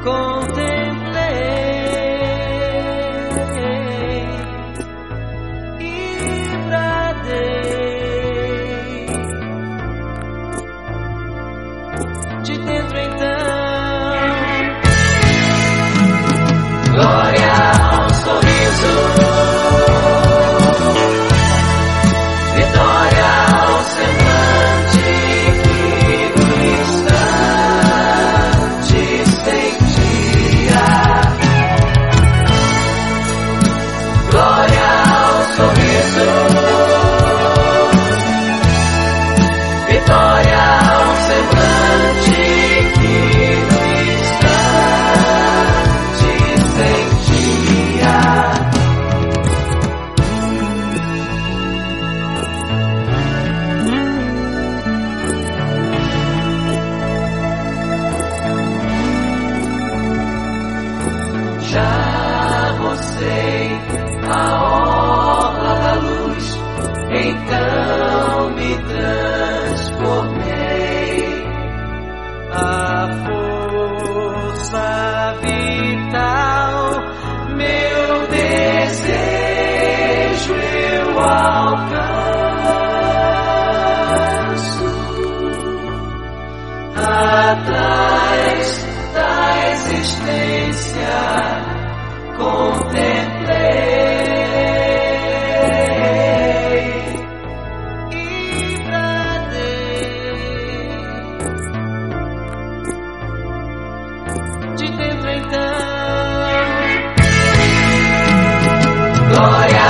contemplei e bradei de dentro então. Glória ao sorriso, vitória ao semblante que no instante sentia. Glória ao sorriso, vitória ao semblante que no instante sentia. Já rocei a orla da luz, então me transformei. A força vital, meu desejo eu alcanço. Atrás da existência contemplei e bradei de dentro então. Glória